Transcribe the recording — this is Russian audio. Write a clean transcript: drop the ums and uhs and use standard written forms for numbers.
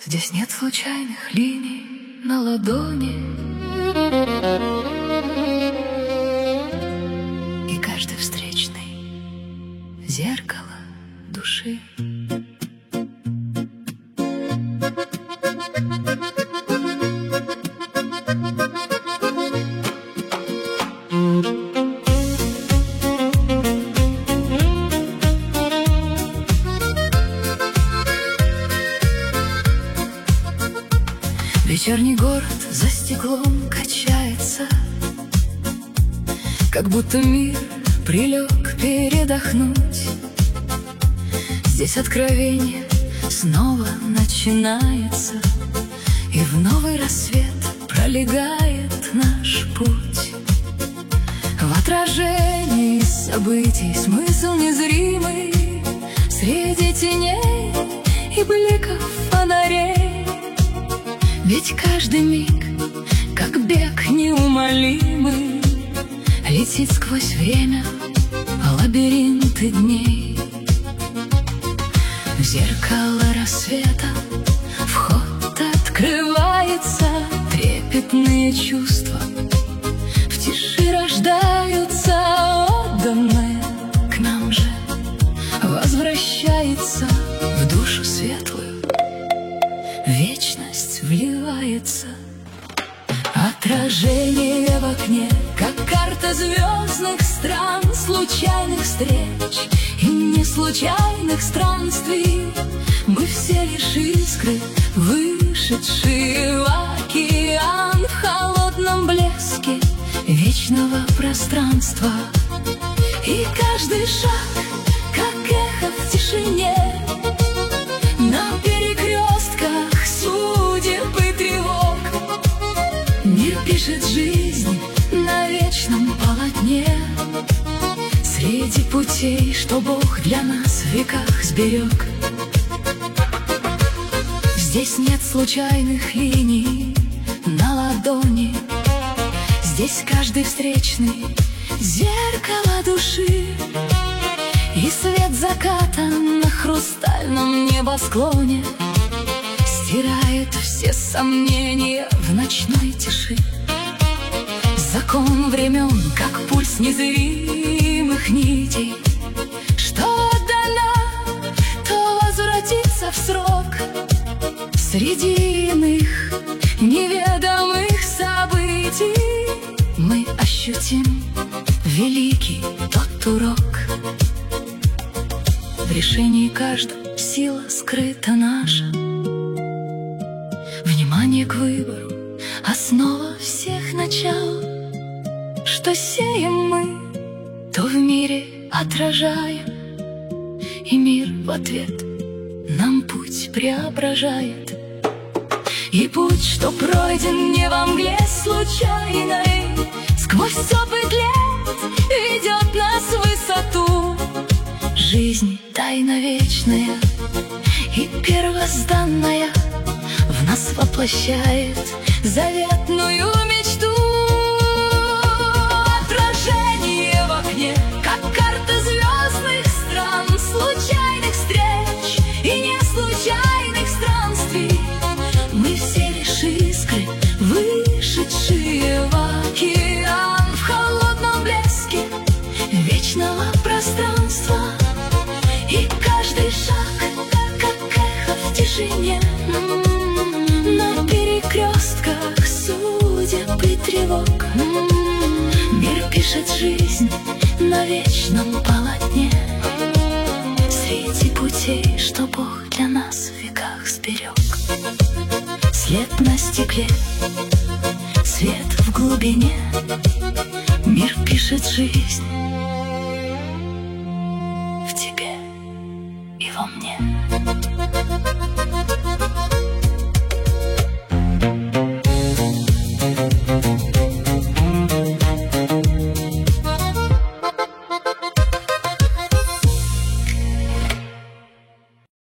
Здесь нет случайных линий на ладони, и каждый встречный — зеркало души. Вечерний город за стеклом качается, как будто мир прилег передохнуть. Здесь откровение снова начинается, и в новый рассвет пролегает наш путь. В отражении событий смысл незримый, среди теней и бликов фонарей. Ведь каждый миг, как бег неумолимый, летит сквозь время лабиринты дней. В зеркало рассвета вход открывается, трепетные чувства в тиши рождаются, отданное к нам же возвращается в душу светлую. Вечность вливается. Отражение в окне, как карта звездных стран, случайных встреч и неслучайных странствий. Мы все лишь искры, вышедшие в океан, в холодном блеске вечного пространства. И каждый шаг, как эхо в тишине, на перекрестках судеб и тревог. Мир пишет жизнь на вечном полотне, среди путей, что Бог для нас в веках сберег. Здесь нет случайных линий на ладони, здесь каждый встречный — зеркало души. И свет заката на хрустальном небосклоне стирает все сомнения в ночной тиши. Закон времен, как пульс незримых нитей, что отдана, то возвратится в срок. Среди иных неведомых событий мы ощутим великий тот урок. В решении каждого сила скрыта наша. Внимание к выбору — основа всех начал. Что сеем мы, то в мире отражаем, и мир в ответ нам путь преображает. И путь, что пройден не во мгле случайной, сквозь опыт лет ведет нас в высоту. Жизнь тайна вечная и первозданная в нас воплощает заветную мечту. Отражение в окне, как карта звездных стран, случайных встреч и неслучайных странствий. Мы все лишь искры, вышедшие в океан, в холодном блеске вечного пространства. И каждый шаг, как эхо в тишине, на перекрестках судеб и тревог. Мир пишет жизнь на вечном полотне, среди путей, что Бог для нас в веках сберег. След на стекле, свет в глубине, мир пишет жизнь